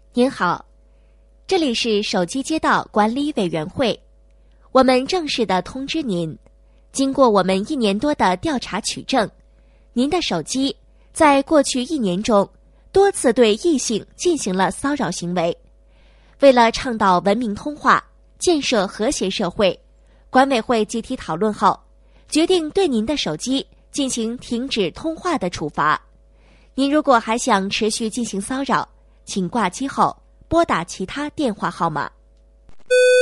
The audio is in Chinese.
您好，这里是手机街道管理委员会，我们正式的通知您，经过我们1年多的调查取证，您的手机在过去1年中多次对异性进行了骚扰行为。为了倡导文明通话，建设和谐社会，管委会集体讨论后，决定对您的手机进行停止通话的处罚。您如果还想持续进行骚扰，请挂机后拨打其他电话号码。